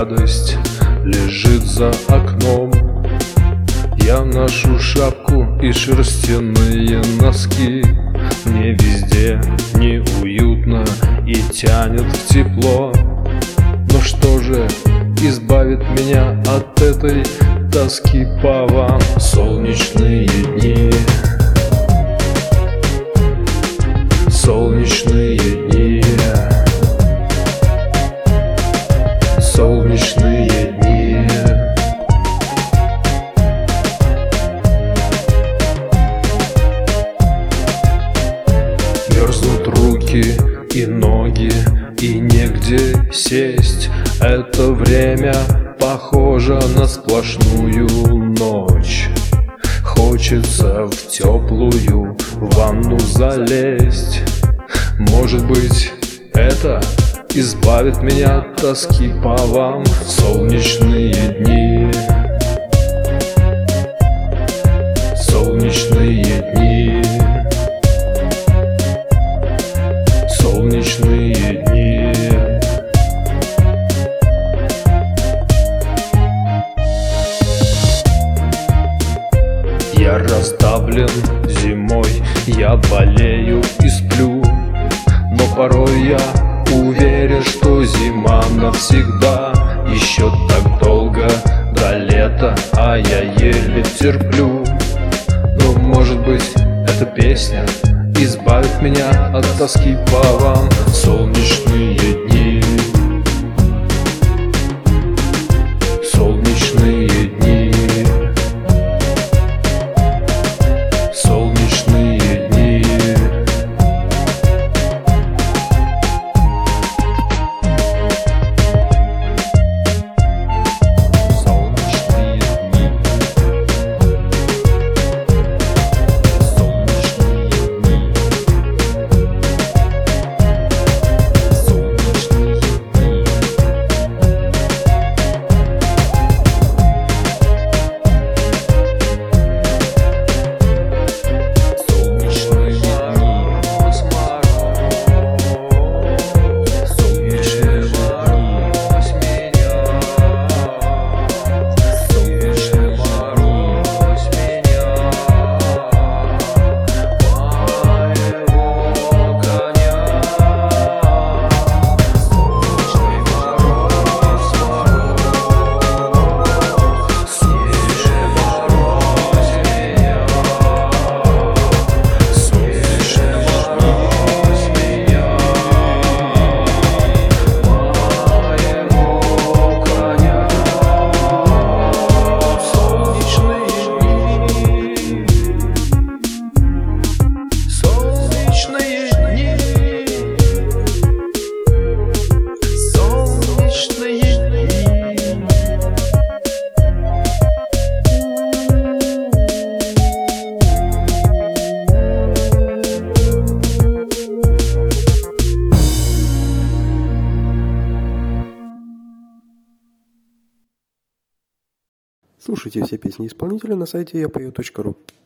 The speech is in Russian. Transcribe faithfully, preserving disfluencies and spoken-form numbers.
радость лежит за окном. Я ношу шапку и шерстяные носки. Мне везде неуютно и тянет в тепло. Но что же избавит меня от этой тоски по вам? Солнечные дни, солнечные дни, солнечные дни. Мерзнут руки и ноги, и негде сесть. Это время похоже на сплошную ночь. Хочется в теплую ванну залезть. Может быть, это избавит меня от тоски по вам? Солнечные дни, солнечные дни, солнечные дни. Я раздавлен зимой, я болею и сплю, но порой я уверен, что зима навсегда. Еще так долго до лета, а я еле терплю. Но может быть, эта песня избавит меня от тоски по вам? Солнечные дни, солнечные дни, солнечные дни. Слушайте все песни исполнителя на сайте я пою точка ру.